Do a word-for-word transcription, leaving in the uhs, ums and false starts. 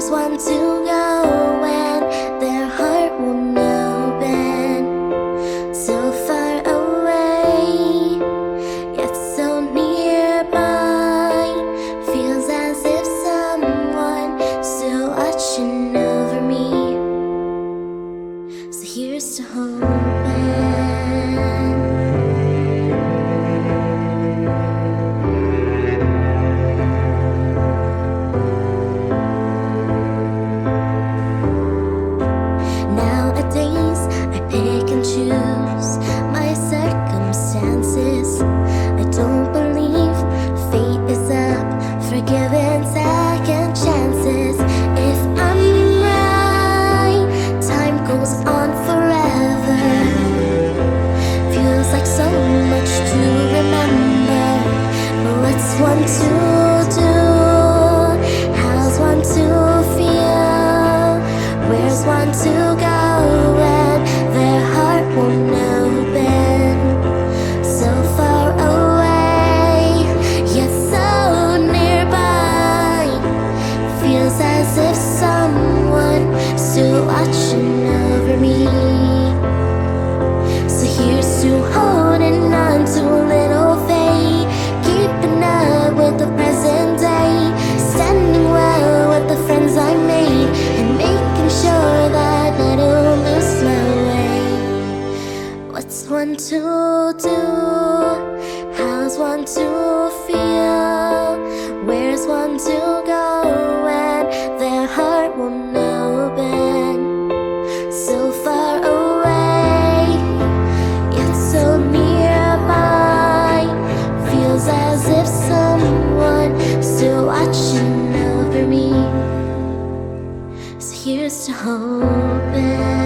Where's one to go when their heart won't open? So far away, yet so nearby. Feels as if someone still watching over me. So here's to hoping. Choose my circumstances. I don't believe fate is up for giving second chances. If I'm right, time goes on forever. Feels like so much to remember, but what's one to do? How's one to feel? Where's one to go when their heart won't open? So far away, yet so nearby. Feels as if someone still watching over me. So here's to holding on to a little faith, keeping up with the present day, standing well with the friends I made, and making sure that I don't lose my way. What's one to do? How's one to feel? Where's one to go when their heart won't open? So far away, yet so nearby. Feels as if someone still watching over me. So here's to hoping.